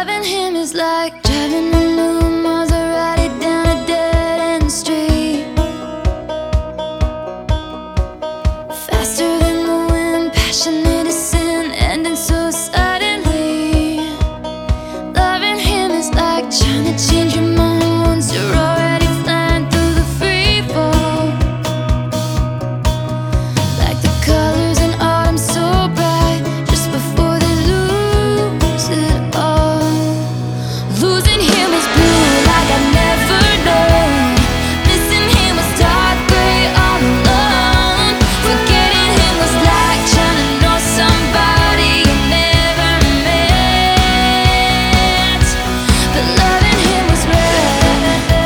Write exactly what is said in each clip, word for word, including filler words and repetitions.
Loving him is like driving a new Maserati down a dead-end street, faster than the wind, passionate as sin, ending so suddenly. Loving him is like trying to change your mind once you're already flying through the free fall. Like the colors in autumn so bright, just before they lose it all. Losing him is blue like I've never known. Missing him was dark gray all alone. Forgetting him was like trying to know somebody you never met. But loving him was red.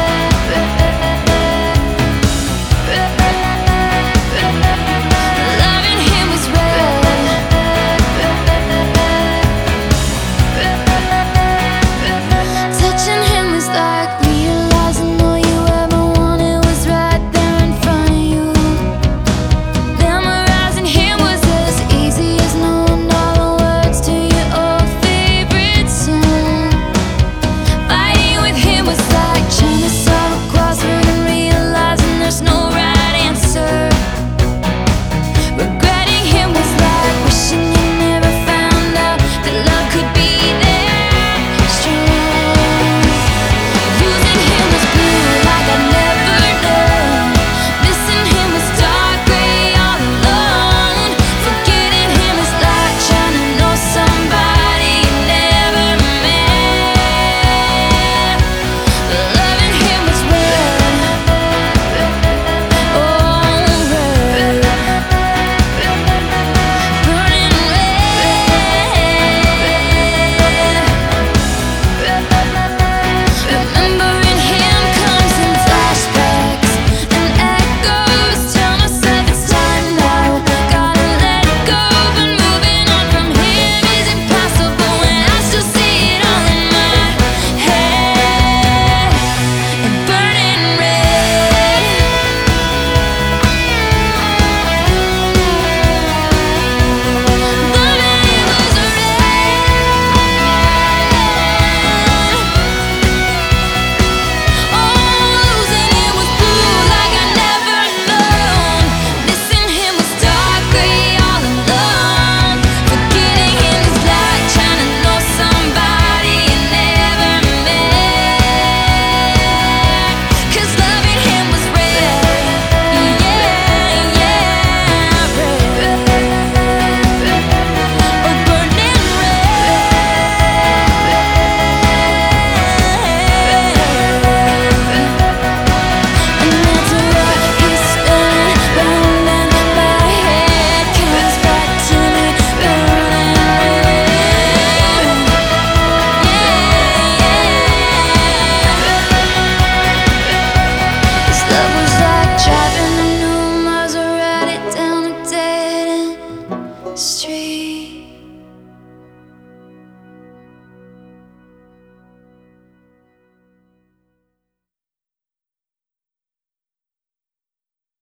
Loving him was red. Touching him was like realizing all you ever wanted was right there in front of you. Memorizing him was as easy as knowing all the words to your old favorite song. Fighting with him was like trying to solve a crossword and realizing there's no right answer. Regretting him was like wishing you never found out that love could be that strong. Losing him was blue like I'd never known. Missing him was dark gray all alone. Forgetting him was like trying to know somebody you never met. But loving him was red. Oh, red. Burning red. Remembering him comes in flashbacks and echoes. Tell myself it's time now. Gotta let go, but moving on from him is impossible when I still see it all in my head. And burning red. Loving him was red. Oh, losing him was blue like I'd never known. Missing him was dark gray all alone. Forgetting him is like trying to know somebody you never met. 'Cause loving him was red. Yeah, yeah, red. Oh, burning red. And that's what he's done. Round and my head comes back to me, burning red. Yeah. This love was like driving a new Maserati down a dead-end street.